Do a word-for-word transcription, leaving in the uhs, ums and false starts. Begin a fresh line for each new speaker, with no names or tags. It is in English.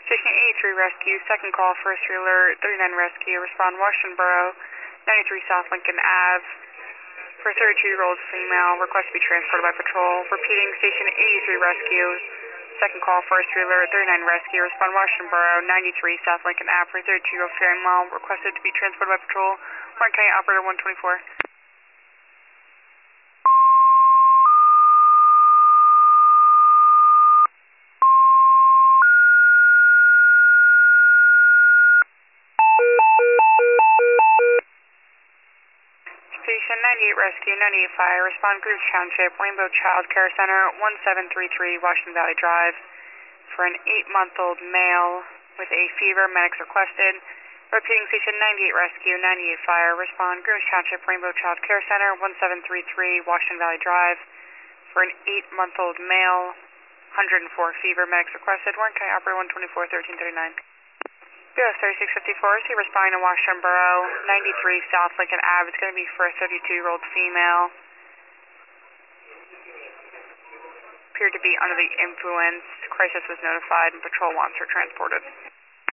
Station eighty-three Rescue, second call, first alert, thirty-nine Rescue, respond Washington Borough, ninety-three South Lincoln Ave, for thirty-two-year-old female, request to be transported by patrol. Repeating, Station eighty-three Rescue, second call, first alert, thirty-nine Rescue, respond Washington Borough, ninety-three South Lincoln Ave, for thirty-two-year-old female, requested to be transported by patrol. Warren County Operator one twenty-four. Station ninety-eight Rescue, ninety-eight Fire, respond Groove Township, Rainbow Child Care Center, one seven three three Washington Valley Drive, for an eight-month-old male with a fever, medics requested. Repeating, Station ninety-eight Rescue, ninety-eight Fire, respond Groove Township, Rainbow Child Care Center, one seven three three Washington Valley Drive, for an eight-month-old male, one hundred four fever, medics requested. Warren County Operator one twenty-four, thirteen thirty-nine. U S thirty-six fifty-four, is he responding to Washington Borough, ninety-three South Lincoln Ave. It's going to be for a thirty-two-year-old female. Appeared to be under the influence. Crisis was notified and patrol wants her transported.